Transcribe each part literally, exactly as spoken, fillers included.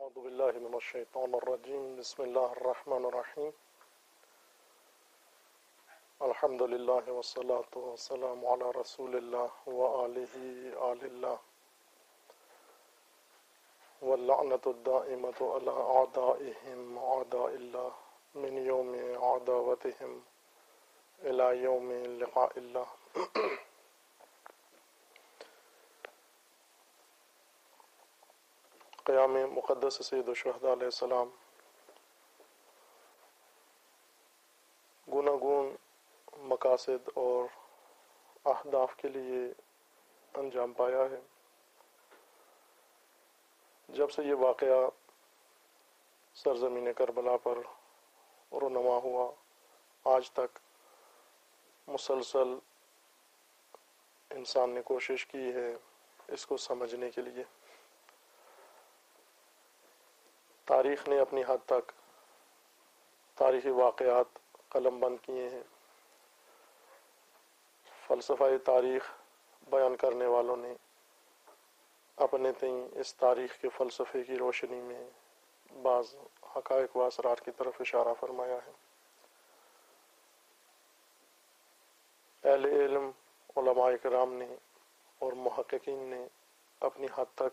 أعوذ بالله من الشيطان الرجيم بسم الله الرحمن الرحيم الحمد لله والصلاة والسلام على رسول الله وآله آل الله واللعنة الدائمة على أعدائهم أعداء الله من يوم عداوتهم إلى يوم لقاء الله. قیام مقدس سید الشہداء علیہ السلام گوناگون مقاصد اور اہداف کے لیے انجام پایا ہے. جب سے یہ واقعہ سرزمین کربلا پر رونما ہوا آج تک مسلسل انسان نے کوشش کی ہے اس کو سمجھنے کے لیے. تاریخ نے اپنی حد تک تاریخی واقعات قلم بند کیے ہیں. فلسفہ تاریخ بیان کرنے والوں نے اپنے تئیں اس تاریخ کے فلسفے کی روشنی میں بعض حقائق و اسرار کی طرف اشارہ فرمایا ہے. اہل علم علماء کرام نے اور محققین نے اپنی حد تک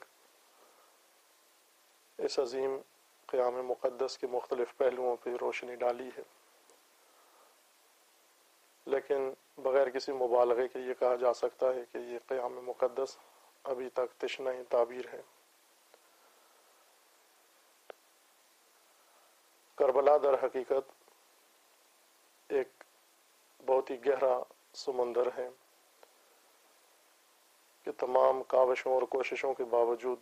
اس عظیم قیام مقدس کے مختلف پہلوؤں پہ روشنی ڈالی ہے، لیکن بغیر کسی مبالغے کے یہ کہا جا سکتا ہے کہ یہ قیام مقدس ابھی تک تشنہ تعبیر ہے. کربلا در حقیقت ایک بہت ہی گہرا سمندر ہے کہ تمام کاوشوں اور کوششوں کے باوجود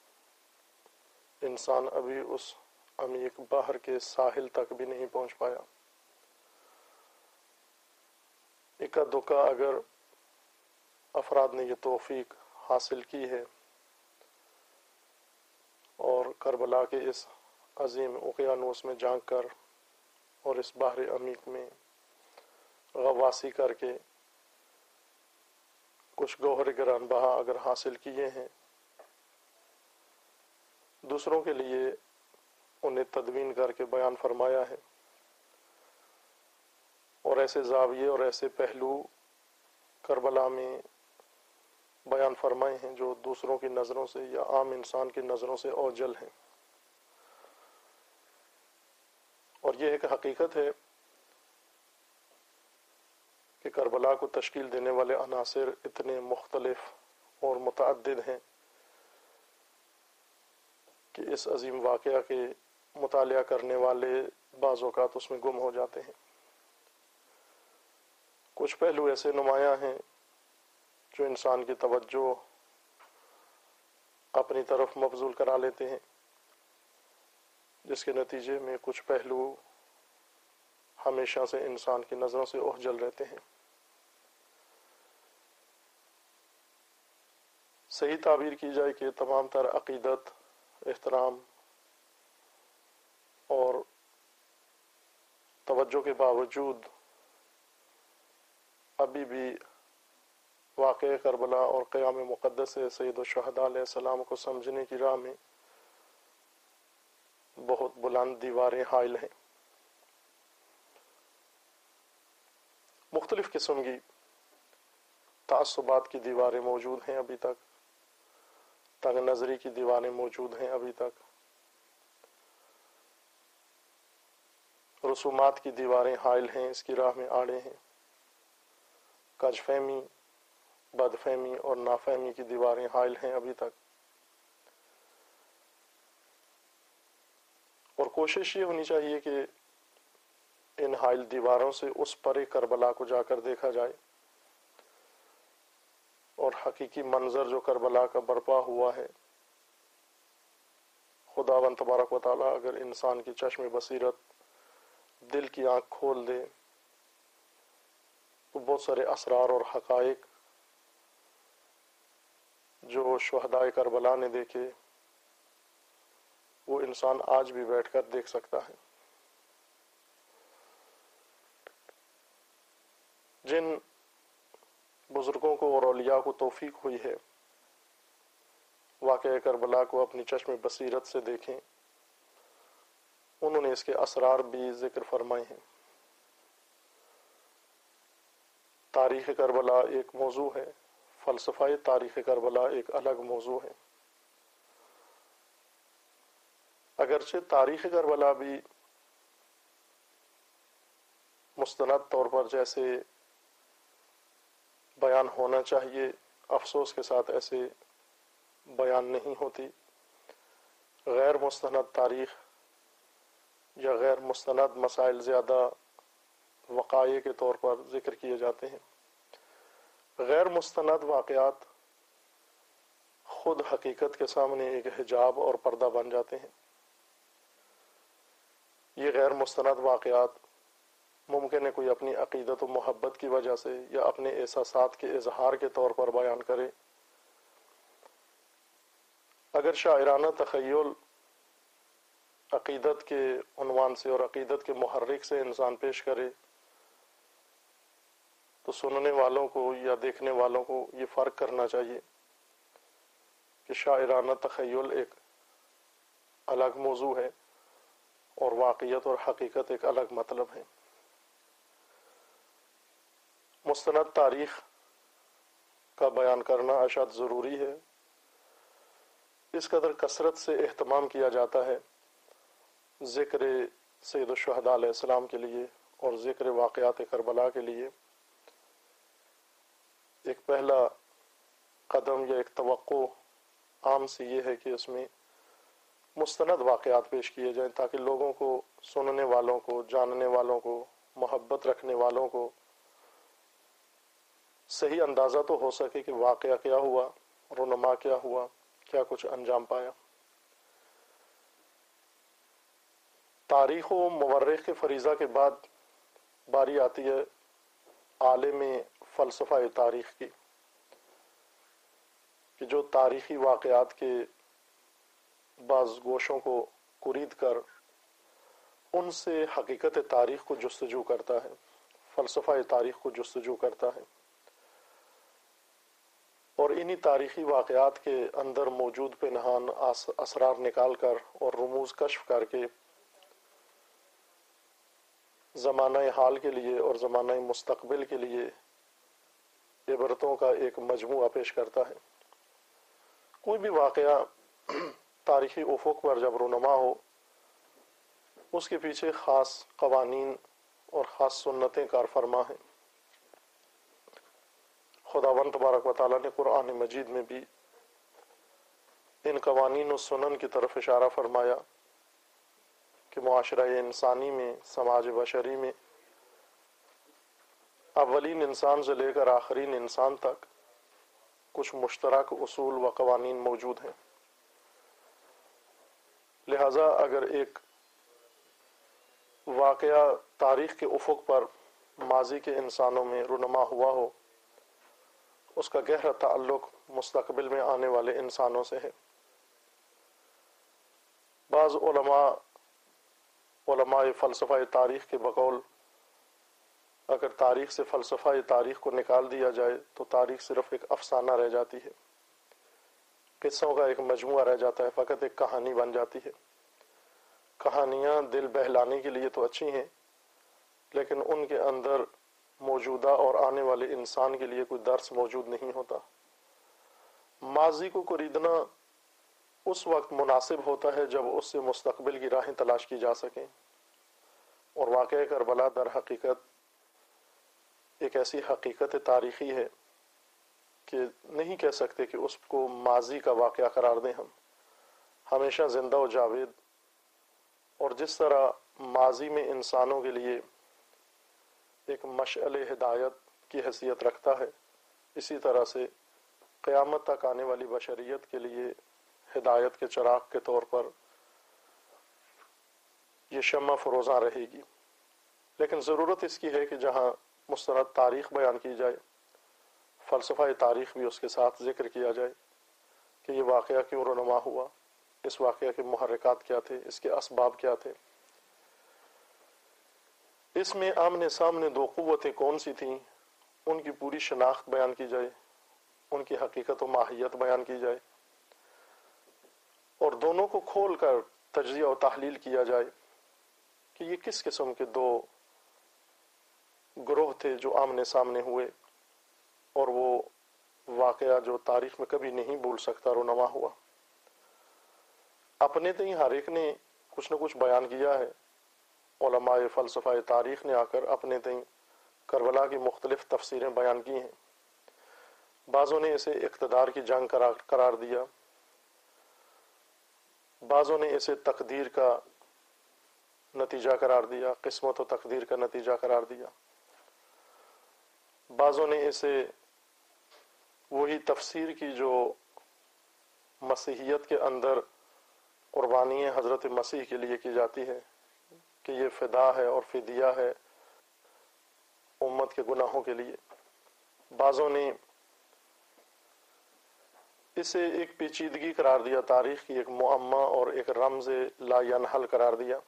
انسان ابھی اس عمیق بحر کے ساحل تک بھی نہیں پہنچ پایا. اکا دکا اگر افراد نے یہ توفیق حاصل کی ہے اور کربلا کے اس عظیم اقیانوس میں جھانک کر اور اس بحر عمیق میں غواصی کر کے کچھ گوہر گران بہا اگر حاصل کیے ہیں، دوسروں کے لیے انہیں تدوین کر کے بیان فرمایا ہے اور ایسے زاویے اور ایسے پہلو کربلا میں بیان فرمائے ہیں جو دوسروں کی نظروں سے یا عام انسان کی نظروں سے اوجل ہیں. اور یہ ایک حقیقت ہے کہ کربلا کو تشکیل دینے والے عناصر اتنے مختلف اور متعدد ہیں کہ اس عظیم واقعہ کے مطالعہ کرنے والے بعض اوقات اس میں گم ہو جاتے ہیں. کچھ پہلو ایسے نمایاں ہیں جو انسان کی توجہ اپنی طرف مبذول کرا لیتے ہیں، جس کے نتیجے میں کچھ پہلو ہمیشہ سے انسان کی نظروں سے اوجھل رہتے ہیں. صحیح تعبیر کی جائے کہ تمام تر عقیدت، احترام اور توجہ کے باوجود ابھی بھی واقع کربلا اور قیام مقدس سید الشہداء علیہ السلام کو سمجھنے کی راہ میں بہت بلند دیواریں حائل ہیں. مختلف قسم کی تعصبات کی دیواریں موجود ہیں ابھی تک، تنگ نظری کی دیواریں موجود ہیں ابھی تک، رسومات کی دیواریں حائل ہیں، اس کی راہ میں آڑے ہیں. کج فہمی، بد فہمی اور نافہمی کی دیواریں حائل ہیں ابھی تک. اور کوشش یہ ہونی چاہیے کہ ان حائل دیواروں سے اس پرے کربلا کو جا کر دیکھا جائے اور حقیقی منظر جو کربلا کا برپا ہوا ہے، خداوند تبارک و تعالیٰ اگر انسان کی چشم بصیرت، دل کی آنکھ کھول دے تو بہت سارے اسرار اور حقائق جو شہداء کربلا نے دیکھے وہ انسان آج بھی بیٹھ کر دیکھ سکتا ہے. جن بزرگوں کو اور اولیاء کو توفیق ہوئی ہے واقعہ کربلا کو اپنی چشم بصیرت سے دیکھیں انہوں نے اس کے اسرار بھی ذکر فرمائے ہیں۔ تاریخ کربلا ایک موضوع ہے، فلسفہ تاریخ کربلا ایک الگ موضوع ہے۔ اگرچہ تاریخ کربلا بھی مستند طور پر جیسے بیان ہونا چاہیے، افسوس کے ساتھ ایسے بیان نہیں ہوتی۔ غیر مستند تاریخ یا غیر مستند مسائل زیادہ وقائع کے طور پر ذکر کیے جاتے ہیں۔ غیر مستند واقعات خود حقیقت کے سامنے ایک حجاب اور پردہ بن جاتے ہیں۔ یہ غیر مستند واقعات ممکن ہے کوئی اپنی عقیدت و محبت کی وجہ سے یا اپنے احساسات کے اظہار کے طور پر بیان کرے۔ اگر شاعرانہ تخیل عقیدت کے عنوان سے اور عقیدت کے محرک سے انسان پیش کرے تو سننے والوں کو یا دیکھنے والوں کو یہ فرق کرنا چاہیے کہ شاعرانہ تخیل ایک الگ موضوع ہے اور واقعیت اور حقیقت ایک الگ مطلب ہے۔ مستند تاریخ کا بیان کرنا اشد ضروری ہے۔ اس قدر کثرت سے اہتمام کیا جاتا ہے ذکر سید الشہداء علیہ السلام کے لیے اور ذکر واقعات کربلا کے لیے۔ ایک پہلا قدم یا ایک توقع عام سی یہ ہے کہ اس میں مستند واقعات پیش کیے جائیں تاکہ لوگوں کو، سننے والوں کو، جاننے والوں کو، محبت رکھنے والوں کو صحیح اندازہ تو ہو سکے کہ واقعہ کیا ہوا، رونما کیا ہوا، کیا کچھ انجام پایا۔ تاریخ و مورخ کے فریضہ کے بعد باری آتی ہے عالم فلسفہ تاریخ کی، کہ جو تاریخی واقعات کے بعض گوشوں کو کرید کر ان سے حقیقت تاریخ کو جستجو کرتا ہے، فلسفہ تاریخ کو جستجو کرتا ہے، اور انہی تاریخی واقعات کے اندر موجود پنہان اسرار نکال کر اور رموز کشف کر کے زمانہ حال کے لیے اور زمانہ مستقبل کے لیے عبرتوں کا ایک مجموعہ پیش کرتا ہے۔ کوئی بھی واقعہ تاریخی افق پر جب رونما ہو، اس کے پیچھے خاص قوانین اور خاص سنتیں کار فرما ہیں۔ خداوند تبارک و تعالیٰ نے قرآن مجید میں بھی ان قوانین و سنن کی طرف اشارہ فرمایا کہ معاشرہ انسانی میں، سماج بشری میں اولین انسان سے لے کر آخرین انسان تک کچھ مشترک اصول و قوانین موجود ہیں۔ لہذا اگر ایک واقعہ تاریخ کے افق پر ماضی کے انسانوں میں رونما ہوا ہو، اس کا گہرا تعلق مستقبل میں آنے والے انسانوں سے ہے۔ بعض علماء علماء فلسفہ تاریخ کے بقول اگر تاریخ سے فلسفہ تاریخ کو نکال دیا جائے تو تاریخ صرف ایک افسانہ رہ جاتی ہے، قصوں کا ایک مجموعہ رہ جاتا ہے، فقط ایک کہانی بن جاتی ہے۔ کہانیاں دل بہلانے کے لیے تو اچھی ہیں، لیکن ان کے اندر موجودہ اور آنے والے انسان کے لیے کوئی درس موجود نہیں ہوتا۔ ماضی کو خریدنا اس وقت مناسب ہوتا ہے جب اس سے مستقبل کی راہیں تلاش کی جا سکیں، اور واقعہ کربلا در حقیقت ایک ایسی حقیقت تاریخی ہے کہ نہیں کہہ سکتے کہ اس کو ماضی کا واقعہ قرار دیں ہم، ہمیشہ زندہ و جاوید۔ اور جس طرح ماضی میں انسانوں کے لیے ایک مشعل ہدایت کی حیثیت رکھتا ہے، اسی طرح سے قیامت تک آنے والی بشریت کے لیے ہدایت کے چراغ کے طور پر یہ شمع فروزاں رہے گی۔ لیکن ضرورت اس کی ہے کہ جہاں مستند تاریخ بیان کی جائے، فلسفہ تاریخ بھی اس کے ساتھ ذکر کیا جائے کہ یہ واقعہ کیوں رونما ہوا، اس واقعہ کے محرکات کیا تھے، اس کے اسباب کیا تھے۔ اس میں آمنے سامنے دو قوتیں کون سی تھیں، ان کی پوری شناخت بیان کی جائے، ان کی حقیقت و ماہیت بیان کی جائے، اور دونوں کو کھول کر تجزیہ و تحلیل کیا جائے کہ یہ کس قسم کے دو گروہ تھے جو آمنے سامنے ہوئے، اور وہ واقعہ جو تاریخ میں کبھی نہیں بھول سکتا رونما ہوا۔ اپنے تئیں ہر ایک نے کچھ نہ کچھ بیان کیا ہے۔ علماء فلسفہ تاریخ نے آ کر اپنے تئیں کربلا کی مختلف تفسیریں بیان کی ہیں۔ بعضوں نے اسے اقتدار کی جنگ قرار دیا، بعضوں نے اسے تقدیر کا نتیجہ قرار دیا، قسمت و تقدیر کا نتیجہ قرار دیا، بعضوں نے اسے وہی تفسیر کی جو مسیحیت کے اندر قربانی حضرت مسیح کے لیے کی جاتی ہے کہ یہ فدا ہے اور فدیہ ہے امت کے گناہوں کے لیے۔ بعضوں نے اسے ایک پیچیدگی قرار دیا، تاریخ کی ایک معمہ اور ایک رمز لا ینحل قرار دیا۔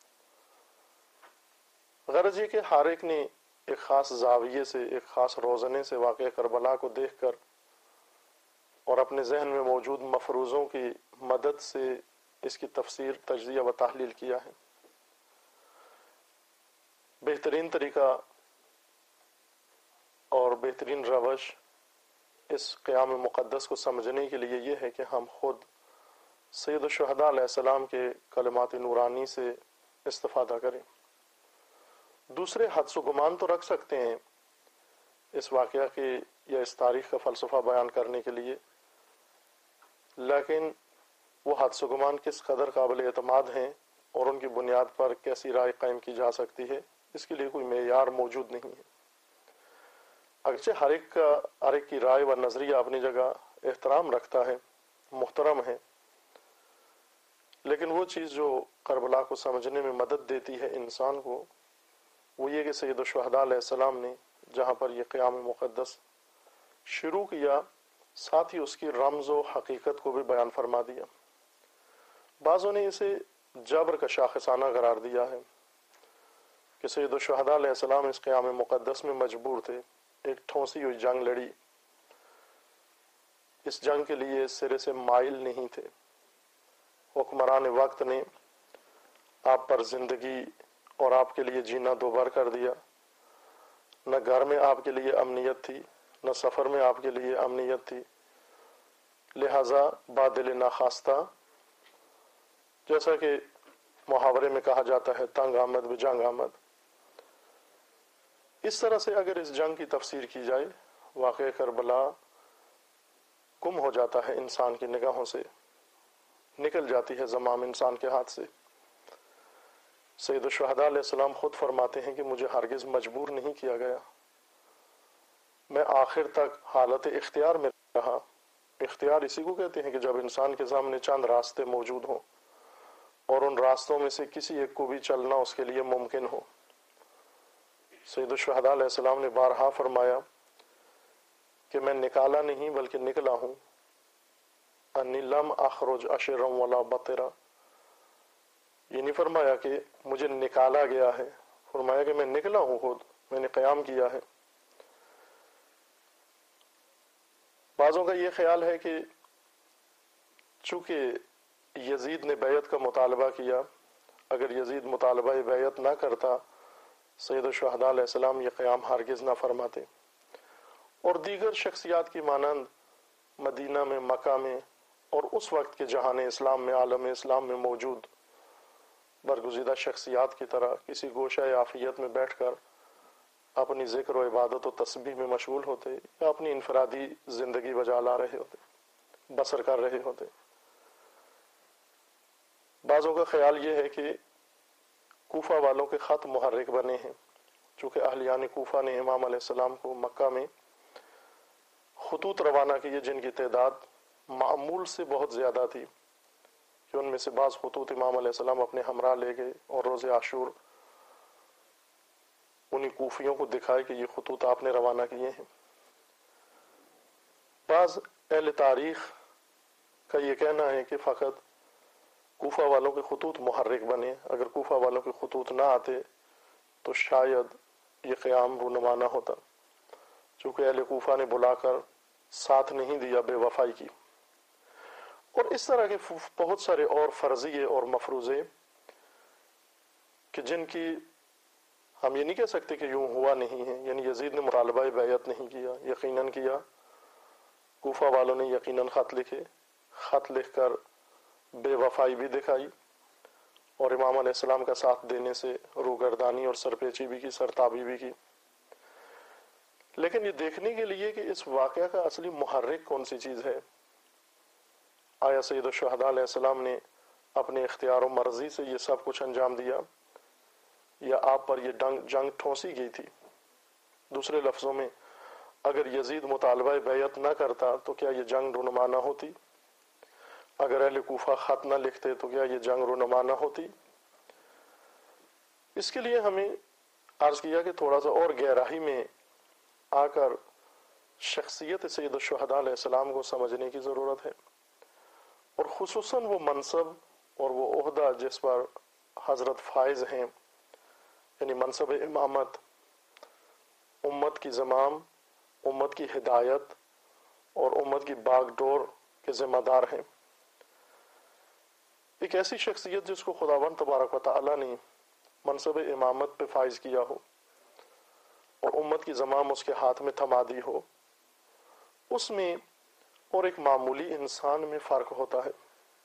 غرض یہ کہ ہر ایک نے ایک خاص زاویے سے، ایک خاص روزنے سے واقع کربلا کو دیکھ کر اور اپنے ذہن میں موجود مفروضوں کی مدد سے اس کی تفسیر، تجزیہ و تحلیل کیا ہے۔ بہترین طریقہ اور بہترین روش اس قیام مقدس کو سمجھنے کے لیے یہ ہے کہ ہم خود سید الشہداء علیہ السلام کے کلمات نورانی سے استفادہ کریں۔ دوسرے حدس و گمان تو رکھ سکتے ہیں اس واقعہ کے یا اس تاریخ کا فلسفہ بیان کرنے کے لیے، لیکن وہ حدس و گمان کس قدر قابل اعتماد ہیں اور ان کی بنیاد پر کیسی رائے قائم کی جا سکتی ہے، اس کے لیے کوئی معیار موجود نہیں ہے۔ اگرچہ ہر ایک کا ہر ایک کی رائے و نظریہ اپنی جگہ احترام رکھتا ہے، محترم ہے، لیکن وہ چیز جو کربلا کو سمجھنے میں مدد دیتی ہے انسان کو، وہ یہ کہ سید الشہداء علیہ السلام نے جہاں پر یہ قیام مقدس شروع کیا، ساتھ ہی اس کی رمز و حقیقت کو بھی بیان فرما دیا۔ بعضوں نے اسے جبر کا شاخصانہ قرار دیا ہے کہ سید الشہداء علیہ السلام اس قیام مقدس میں مجبور تھے، ایک ٹھونسی ہوئی جنگ لڑی، اس جنگ کے لیے سرے سے مائل نہیں تھے۔ حکمران وقت نے آپ پر زندگی اور آپ کے لیے جینا دوبار کر دیا، نہ گھر میں آپ کے لیے امنیت تھی، نہ سفر میں آپ کے لیے امنیت تھی، لہذا بادل ناخواستہ، جیسا کہ محاورے میں کہا جاتا ہے، تنگ آمد بجنگ آمد۔ اس طرح سے اگر اس جنگ کی تفسیر کی جائے، واقع کربلا گم ہو جاتا ہے انسان کی نگاہوں سے، نکل جاتی ہے زمام انسان کے ہاتھ سے۔ سید الشہداء علیہ السلام خود فرماتے ہیں کہ مجھے ہرگز مجبور نہیں کیا گیا، میں آخر تک حالت اختیار میں رہا۔ اختیار اسی کو کہتے ہیں کہ جب انسان کے سامنے چند راستے موجود ہوں اور ان راستوں میں سے کسی ایک کو بھی چلنا اس کے لیے ممکن ہو۔ سید الشہداء علیہ السلام نے بارہا فرمایا کہ میں نکالا نہیں بلکہ نکلا ہوں، انی لم اخرج اشرا ولا بطرا۔ یہ نہیں فرمایا کہ مجھے نکالا گیا ہے، فرمایا کہ میں نکلا ہوں، خود میں نے قیام کیا ہے۔ بعضوں کا یہ خیال ہے کہ چونکہ یزید نے بیعت کا مطالبہ کیا، اگر یزید مطالبہ بیعت نہ کرتا سید الشہداء علیہ السلام یہ قیام ہرگز نہ فرماتے، اور دیگر شخصیات کی مانند مدینہ میں، مکہ میں اور اس وقت کے جہان اسلام میں، عالم اسلام میں موجود برگزیدہ شخصیات کی طرح کسی گوشہ عافیت میں بیٹھ کر اپنی ذکر و عبادت و تسبیح میں مشغول ہوتے یا اپنی انفرادی زندگی بجا لا رہے ہوتے، بسر کر رہے ہوتے۔ بعضوں کا خیال یہ ہے کہ کوفہ والوں کے خط محرک بنے ہیں، چونکہ اہلیان کوفہ نے امام علیہ السلام کو مکہ میں خطوط روانہ کیے جن کی تعداد معمول سے بہت زیادہ تھی، کہ ان میں سے بعض خطوط امام علیہ السلام اپنے ہمراہ لے گئے اور روز عاشور انہی کوفیوں کو دکھائے کہ یہ خطوط آپ نے روانہ کیے ہیں۔ بعض اہل تاریخ کا یہ کہنا ہے کہ فقط کوفہ والوں کے خطوط محرک بنے، اگر کوفہ والوں کے خطوط نہ آتے تو شاید یہ قیام رونما نہ ہوتا، چونکہ اہل کوفہ نے بلا کر ساتھ نہیں دیا بے وفائی کی۔ اور اس طرح کے بہت سارے اور فرضیے اور مفروضے کہ جن کی ہم یہ نہیں کہہ سکتے کہ یوں ہوا نہیں ہے، یعنی یزید نے مطالبہ بیعت نہیں کیا، یقیناً کیا، کوفہ والوں نے یقیناً خط لکھے، خط لکھ کر بے وفائی بھی دکھائی اور امام علیہ السلام کا ساتھ دینے سے روگردانی اور سرپیچی بھی کی، سرتابی بھی کی، لیکن یہ دیکھنے کے لیے کہ اس واقعہ کا اصلی محرک کون سی چیز ہے، آیا سید الشہداء علیہ السلام نے اپنے اختیار و مرضی سے یہ سب کچھ انجام دیا یا آپ پر یہ جنگ جنگ ٹھونسی گئی تھی؟ دوسرے لفظوں میں اگر یزید مطالبہ بیعت نہ کرتا تو کیا یہ جنگ رونما نہ ہوتی؟ اگر اہل کوفہ خط نہ لکھتے تو کیا یہ جنگ رونما نہ ہوتی؟ اس کے لیے ہمیں عرض کیا کہ تھوڑا سا اور گہرائی میں آ کر شخصیت سید الشہداء علیہ السلام کو سمجھنے کی ضرورت ہے، اور خصوصاً وہ منصب اور وہ عہدہ جس پر حضرت فائز ہیں، یعنی منصب امامت، امت کی زمام، امت کی ہدایت اور امت کی باغ ڈور کے ذمہ دار ہیں۔ ایک ایسی شخصیت جس کو خداوند تبارک و تعالی نے منصب امامت پہ فائز کیا ہو اور امت کی زمام اس کے ہاتھ میں تھما دی ہو، اس میں اور ایک معمولی انسان میں فرق ہوتا ہے۔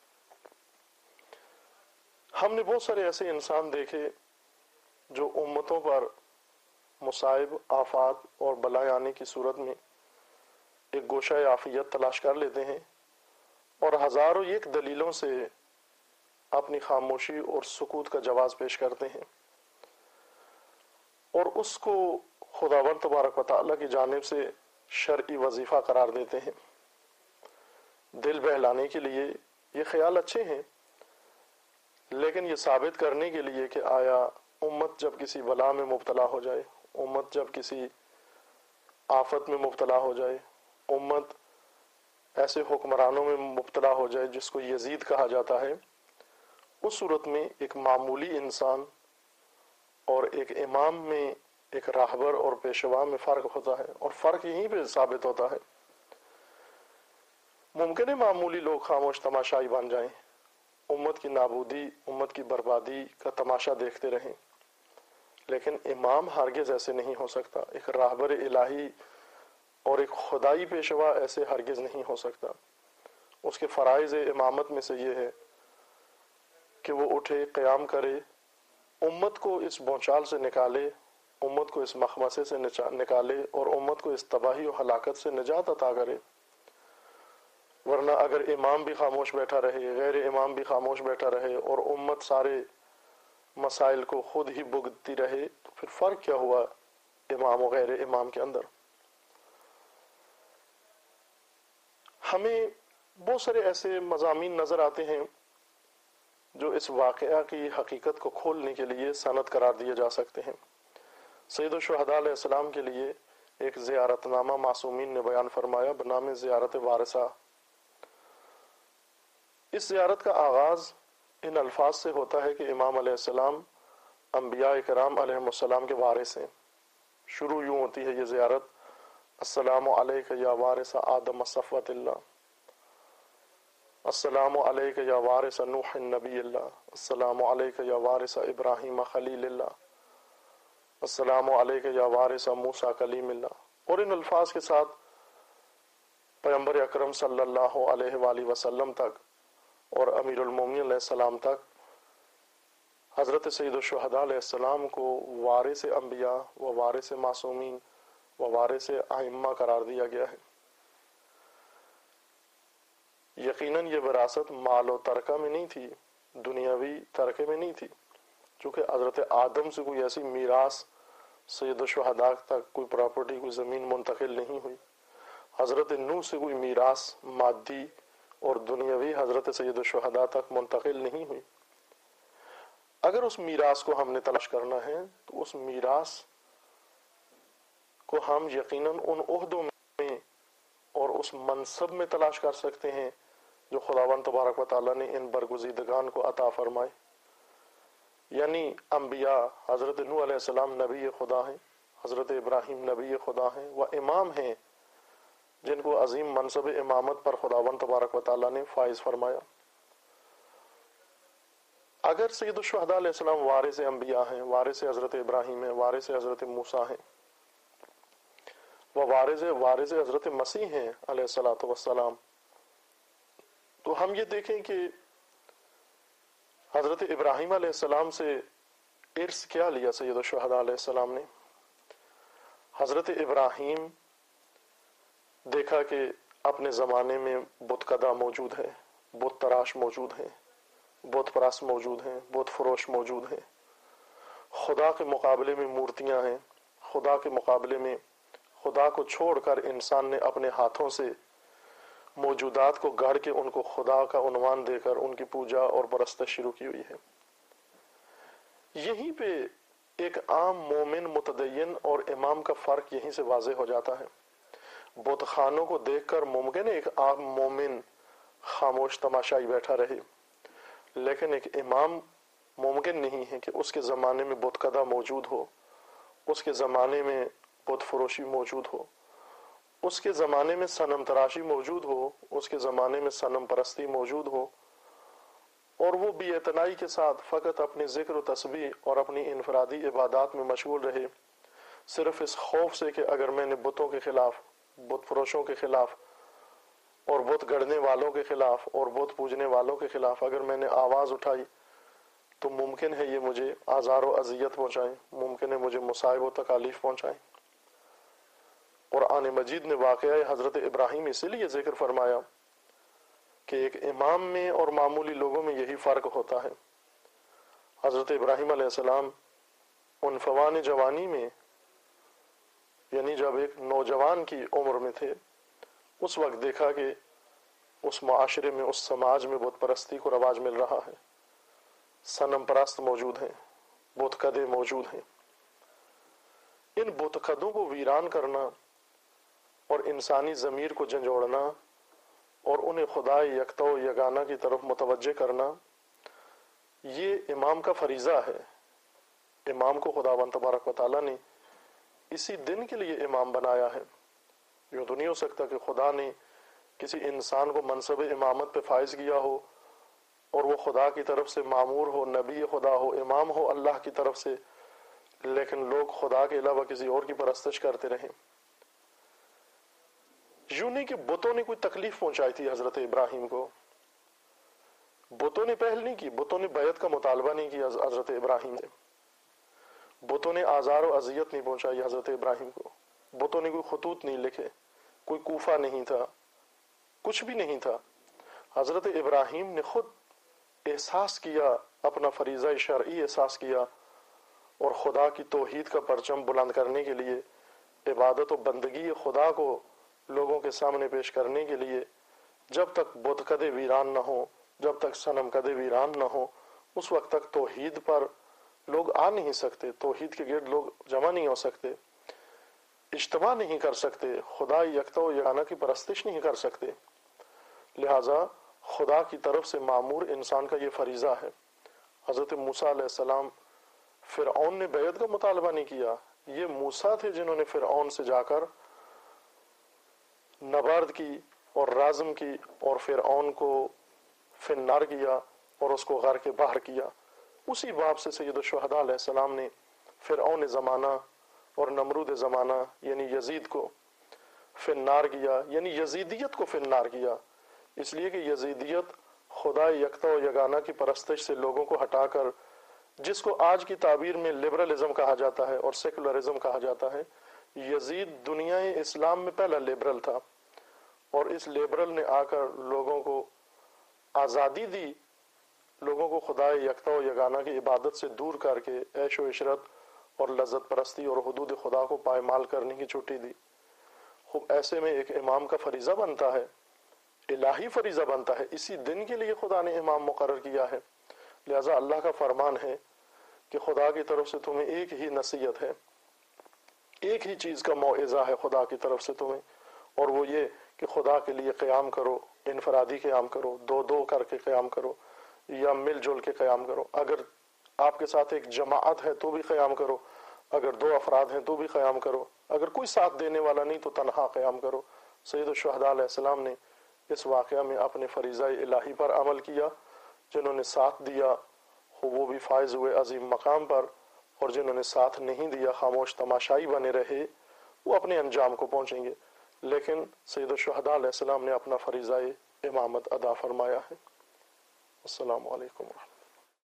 ہم نے بہت سارے ایسے انسان دیکھے جو امتوں پر مصائب، آفات اور بلائیں آنے کی صورت میں ایک گوشہ عافیت تلاش کر لیتے ہیں اور ہزاروں ایک دلیلوں سے اپنی خاموشی اور سکوت کا جواز پیش کرتے ہیں اور اس کو خداوند تبارک و تعالیٰ کی جانب سے شرعی وظیفہ قرار دیتے ہیں۔ دل بہلانے کے لیے یہ خیال اچھے ہیں، لیکن یہ ثابت کرنے کے لیے کہ آیا امت جب کسی بلا میں مبتلا ہو جائے، امت جب کسی آفت میں مبتلا ہو جائے، امت ایسے حکمرانوں میں مبتلا ہو جائے جس کو یزید کہا جاتا ہے، اس صورت میں ایک معمولی انسان اور ایک امام میں، ایک راہبر اور پیشوا میں فرق ہوتا ہے، اور فرق یہیں پہ ثابت ہوتا ہے۔ ممکن ہے معمولی لوگ خاموش تماشائی بن جائیں، امت کی نابودی، امت کی بربادی کا تماشا دیکھتے رہیں، لیکن امام ہرگز ایسے نہیں ہو سکتا، ایک راہبر الہی اور ایک خدائی پیشوا ایسے ہرگز نہیں ہو سکتا۔ اس کے فرائض امامت میں سے یہ ہے کہ وہ اٹھے، قیام کرے، امت کو اس بونچال سے نکالے، امت کو اس مخمصے سے نکالے اور امت کو اس تباہی و ہلاکت سے نجات عطا کرے۔ ورنہ اگر امام بھی خاموش بیٹھا رہے، غیر امام بھی خاموش بیٹھا رہے اور امت سارے مسائل کو خود ہی بھگتتی رہے تو پھر فرق کیا ہوا امام و غیر امام کے اندر؟ ہمیں بہت سارے ایسے مضامین نظر آتے ہیں جو اس واقعہ کی حقیقت کو کھولنے کے لیے سند قرار دیے جا سکتے ہیں۔ سید الشہداء علیہ السلام کے لیے ایک زیارت نامہ معصومین نے بیان فرمایا بنام زیارت وارثہ۔ اس زیارت کا آغاز ان الفاظ سے ہوتا ہے کہ امام علیہ السلام انبیاء کرام علیہ السلام کے وارث ہیں۔ شروع یوں ہوتی ہے یہ زیارت: السلام علیک یا وارث آدم صفوت اللہ، السلام علیک یا وارث نوح نبی اللہ، السلام علیک یا وارث ابراہیم خلیل اللہ، السلام علیک یا وارث موسیٰ کلیم اللہ۔ اور ان الفاظ کے ساتھ پیغمبر اکرم صلی اللہ علیہ وآلہ وسلم تک اور امیر المومنین علیہ السلام تک حضرت سید الشہداء علیہ السلام کو وارث انبیاء و وارث معصومین و وارث ائمہ قرار دیا گیا ہے۔ یقیناً یہ وراثت مال و ترکہ میں نہیں تھی، دنیاوی ترکے میں نہیں تھی، چونکہ حضرت آدم سے کوئی ایسی میراث سید الشہداء تک کوئی پراپرٹی، کوئی زمین منتقل نہیں ہوئی۔ حضرت نوح سے کوئی میراث مادی اور دنیاوی حضرت سید الشہداء تک منتقل نہیں ہوئی۔ اگر اس میراث کو ہم نے تلاش کرنا ہے تو اس میراث کو ہم یقیناً ان عہدوں میں اور اس منصب میں تلاش کر سکتے ہیں جو خداوند تبارک و تعالیٰ نے ان برگزیدگان کو عطا فرمائے، یعنی انبیاء۔ حضرت نوح علیہ السلام نبی خدا ہیں، حضرت ابراہیم نبی خدا ہیں و امام ہیں جن کو عظیم منصب امامت پر خداوند تبارک و تعالیٰ نے فائز فرمایا۔ اگر سید الشہداء علیہ السلام وارث انبیاء ہیں، وارث حضرت ابراہیم ہیں، وارث حضرت موسیٰ ہیں، وہ وارث وارث حضرت مسیح ہیں علیہ الصلوۃ والسلام، تو ہم یہ دیکھیں کہ حضرت ابراہیم علیہ السلام سے ارث کیا لیا سید الشہداء علیہ السلام نے۔ حضرت ابراہیم دیکھا کہ اپنے زمانے میں بت کدہ موجود ہے، بت تراش موجود ہیں، بت پرست موجود ہیں، بت فروش موجود ہیں، خدا کے مقابلے میں مورتیاں ہیں، خدا کے مقابلے میں خدا کو چھوڑ کر انسان نے اپنے ہاتھوں سے موجودات کو گڑھ کے ان کو خدا کا عنوان دے کر ان کی پوجا اور پرستش شروع کی ہوئی ہے۔ یہیں پہ ایک عام مومن، متدین اور امام کا فرق یہیں سے واضح ہو جاتا ہے۔ بت خانوں کو دیکھ کر ممکن ہے ایک عام مومن خاموش تماشائی بیٹھا رہے، لیکن ایک امام ممکن نہیں ہے کہ اس کے زمانے میں بت کدہ موجود ہو، اس کے زمانے میں بت فروشی موجود ہو، اس کے زمانے میں صنم تراشی موجود ہو، اس کے زمانے میں صنم پرستی موجود ہو، اور وہ بے اعتنائی کے ساتھ فقط اپنی ذکر و تسبیح اور اپنی انفرادی عبادات میں مشغول رہے، صرف اس خوف سے کہ اگر میں نے بتوں کے خلاف، بت فروشوں کے خلاف اور بت گڑھنے والوں کے خلاف اور بت پوجنے والوں کے خلاف اگر میں نے آواز اٹھائی تو ممکن ہے یہ مجھے آزار و اذیت پہنچائیں، ممکن ہے مجھے مصائب و تکالیف پہنچائیں۔ قرآن مجید نے واقعہ حضرت ابراہیم اسی لیے ذکر فرمایا کہ ایک امام میں اور معمولی لوگوں میں یہی فرق ہوتا ہے۔ حضرت ابراہیم علیہ السلام عنفوان جوانی میں، یعنی جب ایک نوجوان کی عمر میں تھے، اس وقت دیکھا کہ اس معاشرے میں، اس سماج میں بت پرستی کو رواج مل رہا ہے، صنم پرست موجود ہیں، بت کدے موجود ہیں۔ ان بت کدوں کو ویران کرنا اور انسانی ضمیر کو جھنجھوڑنا اور انہیں خدا یکتا و یگانہ کی طرف متوجہ کرنا، یہ امام کا فریضہ ہے۔ امام کو خداوند تبارک و تعالیٰ نے اسی دن کے لیے امام بنایا ہے۔ یوں تو نہیں ہو سکتا کہ خدا نے کسی انسان کو منصب امامت پہ فائز کیا ہو اور وہ خدا کی طرف سے معمور ہو، نبی خدا ہو، امام ہو اللہ کی طرف سے، لیکن لوگ خدا کے علاوہ کسی اور کی پرستش کرتے رہیں۔ یوں نہیں کہ بتوں نے کوئی تکلیف پہنچائی تھی حضرت ابراہیم کو، بتوں نے پہل نہیں کی، بتوں نے بیعت کا مطالبہ نہیں کیا حضرت ابراہیم سے، بتوں نے آزار و اذیت نہیں پہنچائی حضرت ابراہیم کو، بتوں نے کوئی خطوط نہیں لکھے، کوئی کوفہ نہیں تھا، کچھ بھی نہیں تھا۔ حضرت ابراہیم نے خود احساس کیا، اپنا فریضہ شرعی احساس کیا اور خدا کی توحید کا پرچم بلند کرنے کے لیے، عبادت و بندگی خدا کو لوگوں کے سامنے پیش کرنے کے لیے، جب تک بت کدے ویران نہ ہو، جب تک صنم کدے ویران نہ ہو، اس وقت تک توحید پر لوگ آ نہیں سکتے، توحید کے گرد لوگ جمع نہیں ہو سکتے، اجتماع نہیں کر سکتے، خدا یکتا و یگانہ کی پرستش نہیں کر سکتے۔ لہٰذا خدا کی طرف سے معمور انسان کا یہ فریضہ ہے۔ حضرت موسیٰ علیہ السلام، فرعون نے بیعت کا مطالبہ نہیں کیا، یہ موسیٰ تھے جنہوں نے فرعون سے جا کر نبرد کی اور رازم کی اور فرعون کو فی النار کیا اور اس کو غار کے باہر کیا۔ اسی باب سے سید الشہداء علیہ السلام نے فرعون زمانہ اور نمرود زمانہ یعنی یزید کو فی النار کیا، یعنی یزیدیت کو فی النار کیا، اس لیے کہ یزیدیت خدا یکتا و یگانہ کی پرستش سے لوگوں کو ہٹا کر، جس کو آج کی تعبیر میں لبرلزم کہا جاتا ہے اور سیکولرزم کہا جاتا ہے، یزید دنیا اسلام میں پہلا لبرل تھا، اور اس لبرل نے آ کر لوگوں کو آزادی دی، لوگوں کو خدا یکتا و یگانہ کی عبادت سے دور کر کے عیش و عشرت اور لذت پرستی اور حدود خدا کو پائمال کرنے کی چھٹی دی۔ خوب ایسے میں ایک امام کا فریضہ بنتا ہے، الہی فریضہ بنتا ہے، اسی دن کے لیے خدا نے امام مقرر کیا ہے۔ لہذا اللہ کا فرمان ہے کہ خدا کی طرف سے تمہیں ایک ہی نصیحت ہے، ایک ہی چیز کا موعظہ ہے خدا کی طرف سے تمہیں، اور وہ یہ کہ خدا کے لیے قیام کرو، انفرادی قیام کرو، دو دو کر کے قیام کرو یا مل جل کے قیام کرو، اگر آپ کے ساتھ ایک جماعت ہے تو بھی قیام کرو، اگر دو افراد ہیں تو بھی قیام کرو، اگر کوئی ساتھ دینے والا نہیں تو تنہا قیام کرو۔ سید الشہداء علیہ السلام نے اس واقعہ میں اپنے فریضہ الہی پر عمل کیا، جنہوں نے ساتھ دیا وہ بھی فائز ہوئے عظیم مقام پر، اور جنہوں نے ساتھ نہیں دیا، خاموش تماشائی بنے رہے، وہ اپنے انجام کو پہنچیں گے۔ لیکن سید الشہداء علیہ السلام نے اپنا فریضہ امامت ادا فرمایا ہے۔ السلام علیکم ورحمۃ اللہ۔